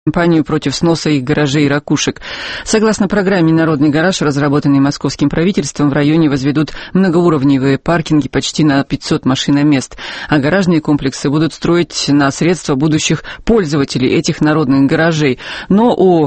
кампанию против сноса их гаражей и ракушек. Согласно программе «Народный гараж», разработанной московским правительством, в районе возведут многоуровневые паркинги почти на 500 машиномест, а гаражные комплексы будут строить на средства будущих пользователей этих народных гаражей. Но у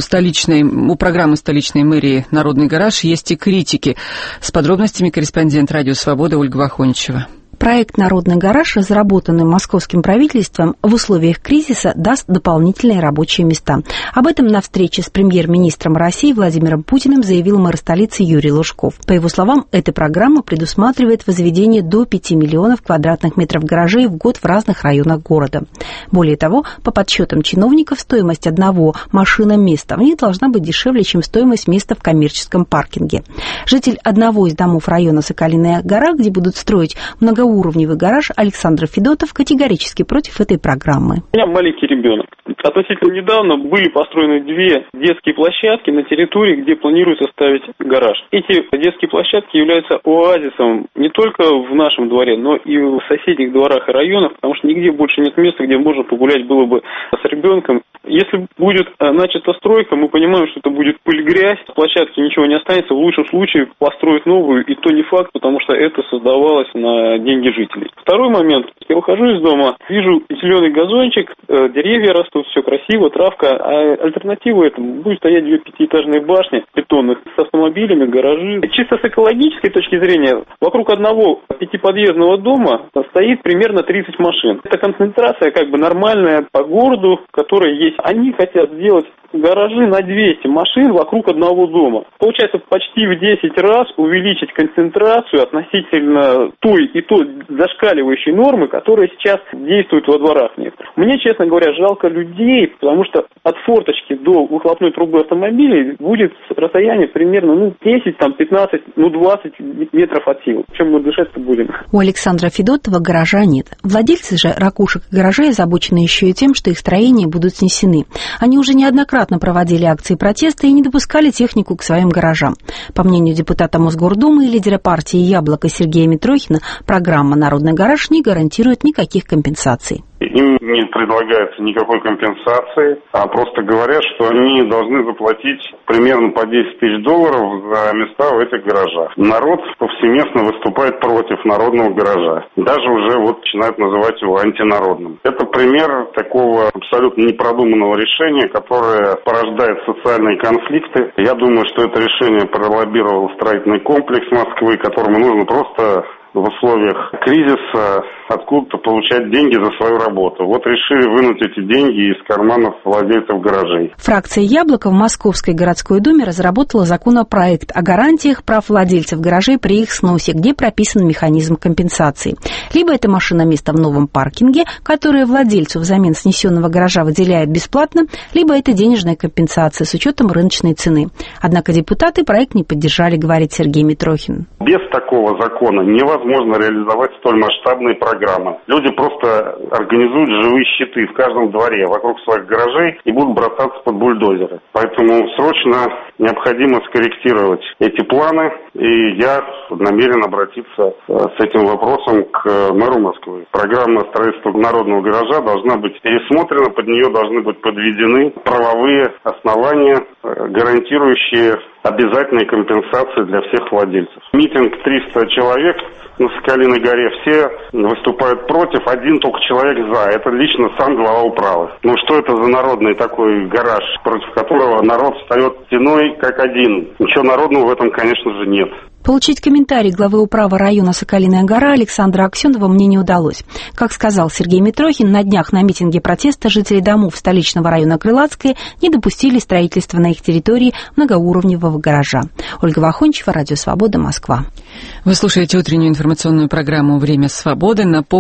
программы столичной мэрии «Народный гараж» есть и критики. С подробностями корреспондент «Радио Свобода» Ольга Вахончева. Проект «Народный гараж», разработанный московским правительством, в условиях кризиса даст дополнительные рабочие места. Об этом на встрече с премьер-министром России Владимиром Путиным заявил мэр столицы Юрий Лужков. По его словам, эта программа предусматривает возведение до 5 миллионов квадратных метров гаражей в год в разных районах города. Более того, по подсчетам чиновников, стоимость одного машиноместа в них должна быть дешевле, чем стоимость места в коммерческом паркинге. Житель одного из домов района Соколиная гора, где будут строить многоуровневый гараж, Александр Федотов категорически против этой программы. У меня маленький ребенок. Относительно недавно были построены 2 детские площадки на территории, где планируется ставить гараж. Эти детские площадки являются оазисом не только в нашем дворе, но и в соседних дворах и районах, потому что нигде больше нет места, где можно погулять было бы с ребенком. Если будет начата стройка, мы понимаем, что это будет пыль-грязь, с площадки ничего не останется, в лучшем случае построить новую, и то не факт, потому что это создавалось на деньги жителей. Второй момент. Я выхожу из дома, вижу зеленый газончик, деревья растут, все красиво, травка, а альтернатива этому будет стоять 2 пятиэтажные башни бетонных с автомобилями, гаражи. Чисто с экологической точки зрения, вокруг одного 5-подъездного дома стоит примерно 30 машин. Это концентрация как бы нормальная по городу, которая есть. Они хотят сделать гаражи на 200 машин вокруг одного дома. Получается, почти в 10 раз увеличить концентрацию относительно той и той зашкаливающей нормы, которая сейчас действует во дворах некоторых. Мне, честно говоря, жалко людей, потому что от форточки до выхлопной трубы автомобилей будет расстояние примерно 10, 15, 20 метров от силы. Чем мы дышать-то будем? У Александра Федотова гаража нет. Владельцы же ракушек и гаражей озабочены еще и тем, что их строения будут снесены. Они уже неоднократно проводили акции протеста и не допускали технику к своим гаражам. По мнению депутата Мосгордумы и лидера партии «Яблоко» Сергея Митрохина, программа «Народный гараж» не гарантирует никаких компенсаций. Им не предлагается никакой компенсации, а просто говорят, что они должны заплатить примерно по $10 тысяч за места в этих гаражах. Народ повсеместно выступает против народного гаража. Даже уже начинают называть его антинародным. Это пример такого абсолютно непродуманного решения, которое порождает социальные конфликты. Я думаю, что это решение пролоббировал строительный комплекс Москвы, которому нужно просто в условиях кризиса откуда-то получать деньги за свою работу. Решили вынуть эти деньги из карманов владельцев гаражей. Фракция «Яблоко» в Московской городской думе разработала законопроект о гарантиях прав владельцев гаражей при их сносе, где прописан механизм компенсации. Либо это машиноместо в новом паркинге, которое владельцу взамен снесенного гаража выделяет бесплатно, либо это денежная компенсация с учетом рыночной цены. Однако депутаты проект не поддержали, говорит Сергей Митрохин. Без такого закона невозможно реализовать столь масштабные программы. Люди просто организуют живые щиты в каждом дворе вокруг своих гаражей и будут бросаться под бульдозеры. Поэтому срочно необходимо скорректировать эти планы, и я намерен обратиться с этим вопросом к мэру Москвы. Программа строительства народного гаража должна быть пересмотрена, под нее должны быть подведены правовые основания, гарантирующие обязательные компенсации для всех владельцев. Митинг 300 человек на Соколиной горе, все выступают против, один только человек за. Это лично сам глава управы. Что это за народный такой гараж, против которого народ встает стеной как один? Ничего народного в этом, конечно же, нет. Получить комментарий главы управы района Соколиная гора Александра Аксенова мне не удалось. Как сказал Сергей Митрохин, на днях на митинге протеста жители домов столичного района Крылатское не допустили строительства на их территории многоуровневого гаража. Ольга Вахончева, Радио Свобода, Москва. Вы слушаете утреннюю информационную программу «Время свободы».